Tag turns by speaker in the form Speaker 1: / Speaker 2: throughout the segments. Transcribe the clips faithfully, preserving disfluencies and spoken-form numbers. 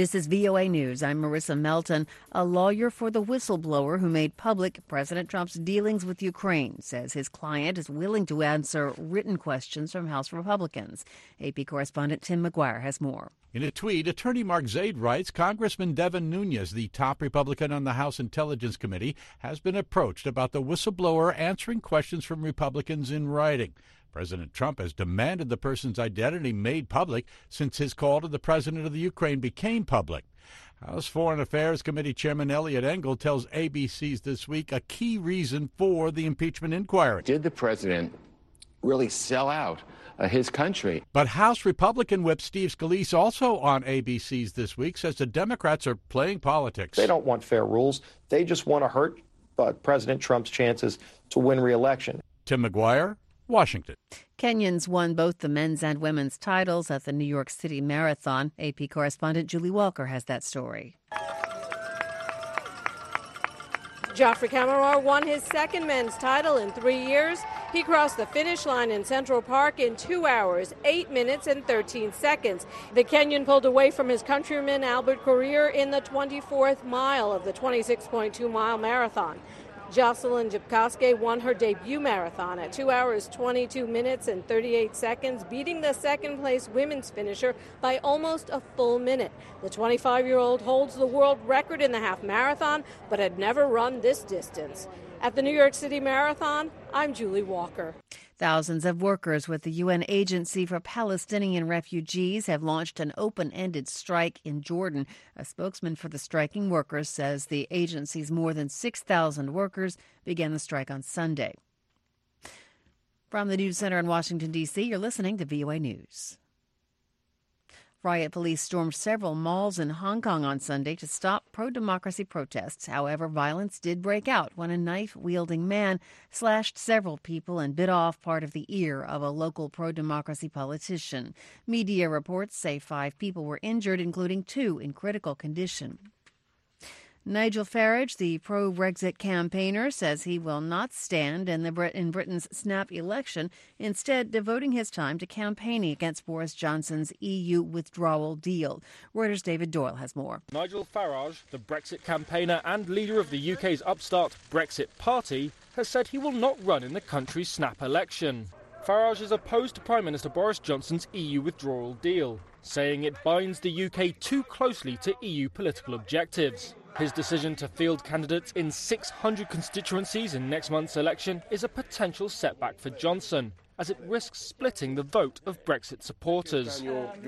Speaker 1: This is V O A News. I'm Marissa Melton. A lawyer for the whistleblower who made public President Trump's dealings with Ukraine says his client is willing to answer written questions from House Republicans. A P correspondent Tim McGuire has more.
Speaker 2: In a tweet, attorney Mark Zaid writes, Congressman Devin Nunes, the top Republican on the House Intelligence Committee, has been approached about the whistleblower answering questions from Republicans in writing. President Trump has demanded the person's identity made public since his call to the president of the Ukraine became public. House Foreign Affairs Committee Chairman Eliot Engel tells A B C's This Week a key reason for the impeachment inquiry.
Speaker 3: Did the president really sell out uh, his country?
Speaker 2: But House Republican Whip Steve Scalise, also on A B C's This Week, says the Democrats are playing politics.
Speaker 4: They don't want fair rules. They just want to hurt uh, President Trump's chances to win re-election.
Speaker 2: Tim McGuire, Washington.
Speaker 1: Kenyans won both the men's and women's titles at the New York City Marathon. A P correspondent Julie Walker has that story.
Speaker 5: Geoffrey Kamworor won his second men's title in three years. He crossed the finish line in Central Park in two hours, eight minutes and thirteen seconds. The Kenyan pulled away from his countryman Albert Korir in the twenty-fourth mile of the twenty-six point two mile marathon. Jocelyn Jepkoske won her debut marathon at two hours, twenty-two minutes and thirty-eight seconds, beating the second-place women's finisher by almost a full minute. The twenty-five-year-old holds the world record in the half marathon, but had never run this distance. At the New York City Marathon, I'm Julie Walker.
Speaker 1: Thousands of workers with the U N Agency for Palestinian Refugees have launched an open-ended strike in Jordan. A spokesman for the striking workers says the agency's more than six thousand workers began the strike on Sunday. From the News Center in Washington, D C, you're listening to V O A News. Riot police stormed several malls in Hong Kong on Sunday to stop pro-democracy protests. However, violence did break out when a knife-wielding man slashed several people and bit off part of the ear of a local pro-democracy politician. Media reports say five people were injured, including two in critical condition. Nigel Farage, the pro-Brexit campaigner, says he will not stand in, the Brit- in Britain's snap election, instead devoting his time to campaigning against Boris Johnson's E U withdrawal deal. Reuters' David Doyle has more.
Speaker 6: Nigel Farage, the Brexit campaigner and leader of the U K's upstart Brexit Party, has said he will not run in the country's snap election. Farage is opposed to Prime Minister Boris Johnson's E U withdrawal deal, saying it binds the U K too closely to E U political objectives. His decision to field candidates in six hundred constituencies in next month's election is a potential setback for Johnson, as it risks splitting the vote of Brexit supporters.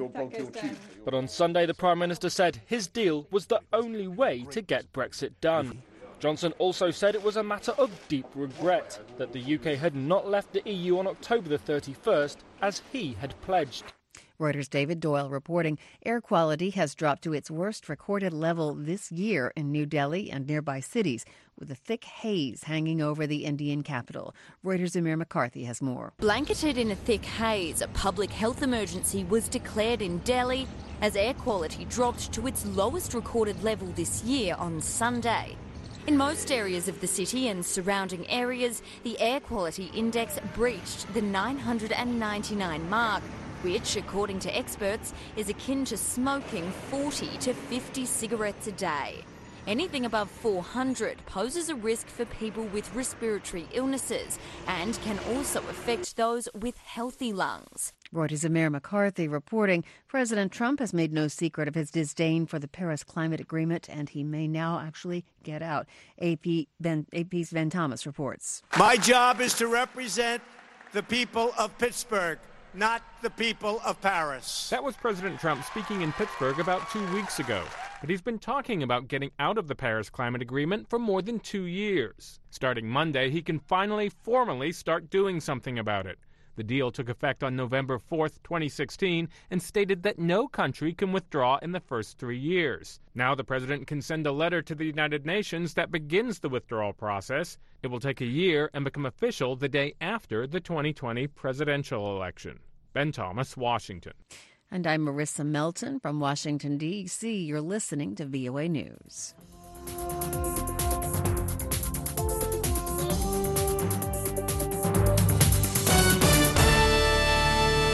Speaker 6: But on Sunday, the Prime Minister said his deal was the only way to get Brexit done. Johnson also said it was a matter of deep regret that the U K had not left the E U on October the thirty-first, as he had pledged.
Speaker 1: Reuters' David Doyle reporting air quality has dropped to its worst recorded level this year in New Delhi and nearby cities, with a thick haze hanging over the Indian capital. Reuters' Amir McCarthy has more.
Speaker 7: Blanketed in a thick haze, a public health emergency was declared in Delhi as air quality dropped to its lowest recorded level this year on Sunday. In most areas of the city and surrounding areas, the air quality index breached the nine hundred ninety-nine mark, which, according to experts, is akin to smoking forty to fifty cigarettes a day. Anything above four hundred poses a risk for people with respiratory illnesses and can also affect those with healthy lungs.
Speaker 1: Reuters' Amir McCarthy reporting President Trump has made no secret of his disdain for the Paris Climate Agreement, and he may now actually get out. A P ben, A P's Ben Thomas reports.
Speaker 8: My job is to represent the people of Pittsburgh, not the people of Paris.
Speaker 9: That was President Trump speaking in Pittsburgh about two weeks ago. But he's been talking about getting out of the Paris Climate Agreement for more than two years. Starting Monday, he can finally formally start doing something about it. The deal took effect on November fourth, twenty sixteen, and stated that no country can withdraw in the first three years. Now the president can send a letter to the United Nations that begins the withdrawal process. It will take a year and become official the day after the twenty twenty presidential election. Ben Thomas, Washington.
Speaker 1: And I'm Marissa Melton from Washington, D C You're listening to V O A News.